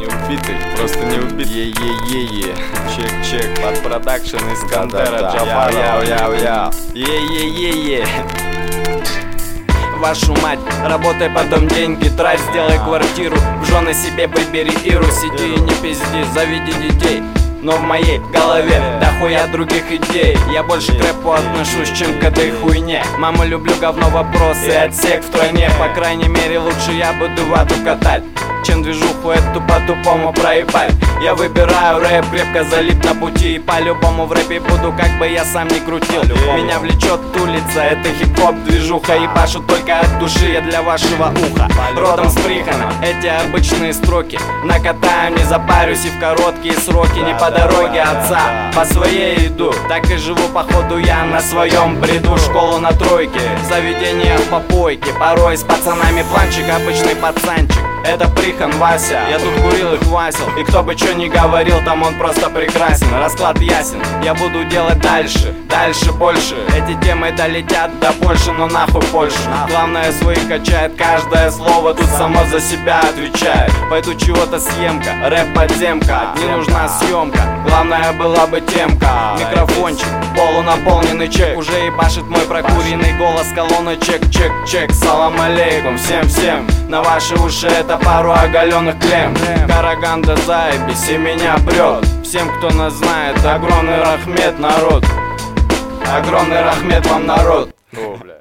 не убитый, просто не убит. Е-е-е-е. Чек-чек, под продакшн из Кантера Джабара. Яу-яу-яу. Е-е-е-е. Вашу мать, работай, потом деньги трать. Сделай квартиру, в жены себе выбери Иру. Сиди и не пизди, заведи детей. Но в моей голове дохуя других идей. Я больше к рэпу отношусь, чем к этой хуйне. Мама, люблю говно, вопросы, отсек в стране. По крайней мере, лучше я буду вату катать, чем движуху эту по-тупому проебать. Я выбираю рэп, крепко залип на пути. И по-любому в рэпе буду, как бы я сам не крутил. Меня влечет улица, это хип-хоп движуха. Ебашу только от души, я для вашего уха. Родом с Прихана, эти обычные строки накатаю, не запарюсь и в короткие сроки. Не по дороге отца, по своей иду. Так и живу, походу, я на своем бреду. Школу на тройке, заведение по попойке. Порой с пацанами планчик, обычный пацанчик. Это Прихан Вася, я тут курил и хвасил. И кто бы что ни говорил, там он просто прекрасен. Расклад ясен, я буду делать дальше, дальше больше. Эти темы долетят до Польши, но нахуй Польшу. Главное, свои качает, каждое слово тут само за себя отвечает. Пойду чего-то съемка, рэп подземка. Не нужна съемка, главное была бы темка. Микрофончик, полунаполненный чек. Уже ебашит мой прокуренный голос колонны. Чек-чек-чек, салам алейкум всем-всем. На ваши уши это пару оголенных клем. Караганда заебись и меня прет. Всем, кто нас знает, огромный рахмет, народ. Огромный рахмет вам, народ. О, бля.